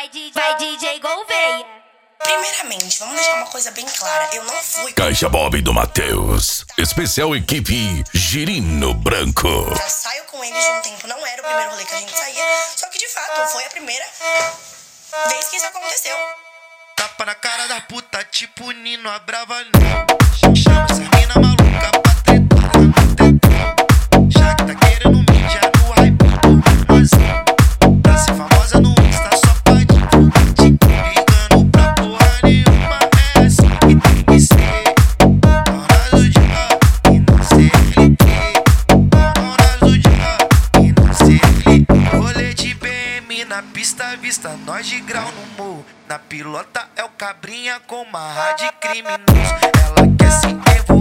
vai DJ Gouveia. Primeiramente, vamos deixar uma coisa bem clara. Eu não fui Caixa Bob do Matheus. Especial equipe Girino Branco. Já saio com eles de um tempo. Não era o primeiro rolê que a gente saía. Só que de fato foi a primeira vez que isso aconteceu. Tapa na cara da puta, tipo Nino a Brava não. Chama essa mina maluca pra tretar no tetão. Já que tá querendo mídia no hype do famosão. Pra ser famosa no Insta só pode ligando pra porra nenhuma. É assim que tem que ser. Dona do dia e não CLT. Dona do dia e não CLT. Rolê de BM na pista, vista nós de grau no morro. Na pilota é o cabrinha com marra de criminoso. Ela quer se envolver.